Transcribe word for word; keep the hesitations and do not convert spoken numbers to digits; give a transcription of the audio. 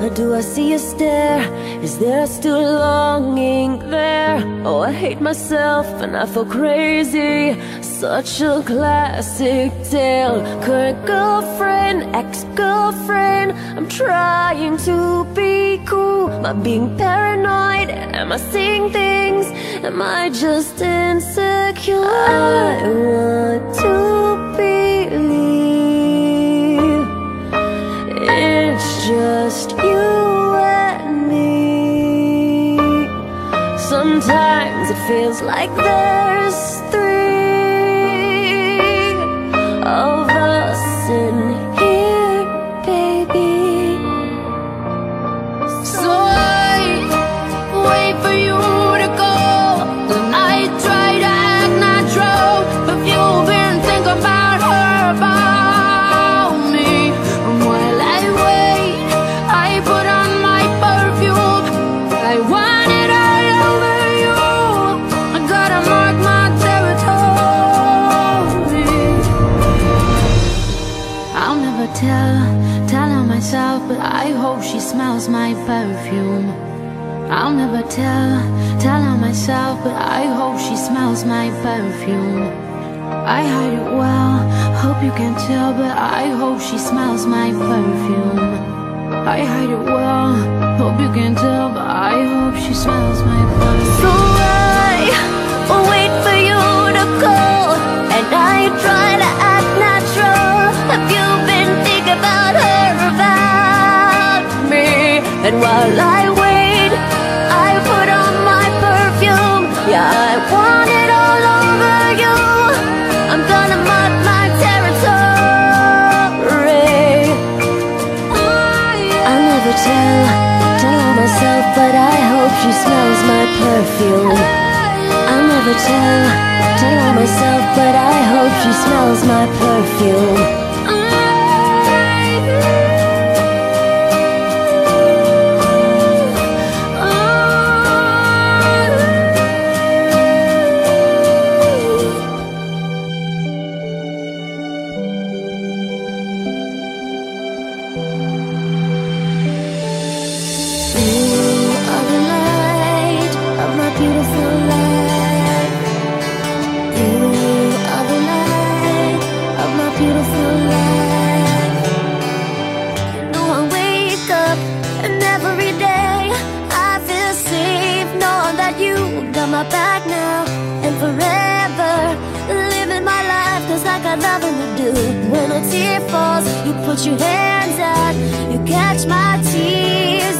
Or do I see a stare? Is there still longing there? Oh, I hate myself and I feel crazy. Such a classic tale. Current girlfriend, ex-girlfriend. I'm trying to be cool. Am I being paranoid? Am I seeing things? Am I just insecure? I want to believe it's just you and me. Sometimes it feels like there's three of us in here, baby. So I wait for you to go. I try to act natural, but you've been thinking about her, about me. And while I wait, I put on my perfume. I want it all over you. I gotta mark my territory. I'll never tell, tell her myself, but I hope she smells my perfume. I'll never tell, tell her myself, but I hope she smells my perfume. I hide it well, hope you can tell, but I hope she smells my perfume. I hide it well, hope you can tell, but I hope she smells my perfume. So I wait for you to call, and I try to act natural. Have you been thinking about her, about me? And while I wait, I put on my perfume. Yeah, I want it all over you. I'm gonna mark my territory. I'll never tell, tell her myself, but I hope she smells my perfume. I'll never tell, tell her myself, but I hope she smells my perfume. My back now and forever, living my life just like I love to do. When a tear falls, you put your hands out, you catch my tears.